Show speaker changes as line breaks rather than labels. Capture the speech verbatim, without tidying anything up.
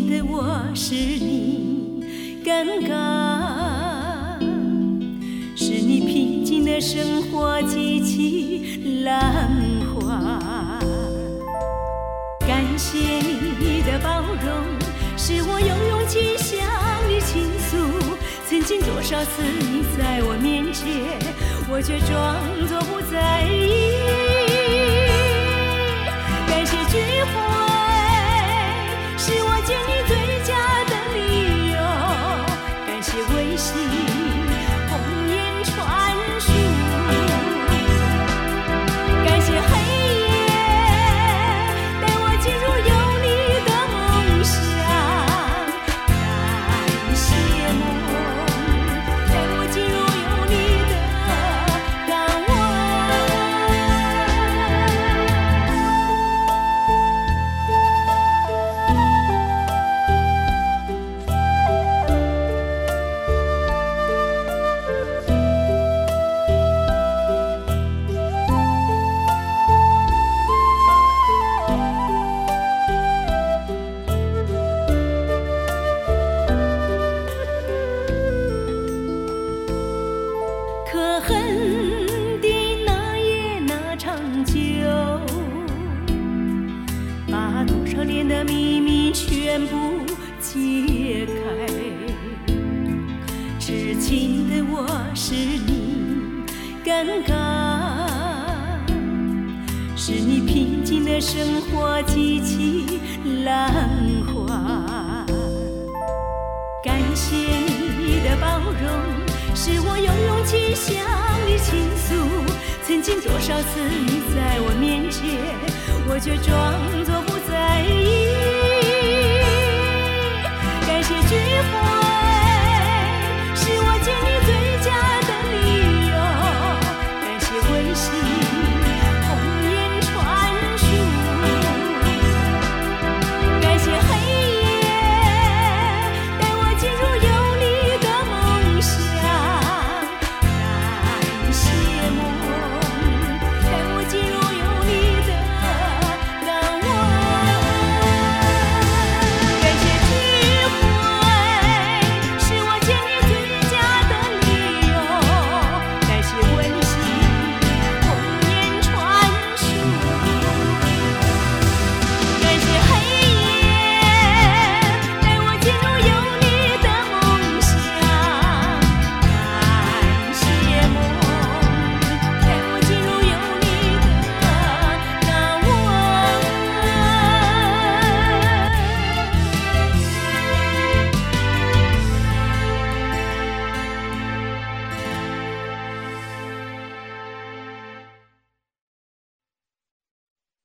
的我是你尴尬，是你平静的生活激起浪花。感谢你的包容，使我有勇气向你倾诉。曾经多少次你在我面前，我却装作不在意。感谢聚会，是我见你最佳的理由。感谢微信，红颜传书。感谢黑夜，带我进入有你的梦乡。感谢梦，带我进入有你的港湾。可恨的那夜那场酒，把多少年的秘密全部揭开。痴情的我是你尴尬，是你平静的生活激起浪花。感谢你的包容，使我有勇气向你倾诉。曾经多少次你在我面前，我却装作不在意。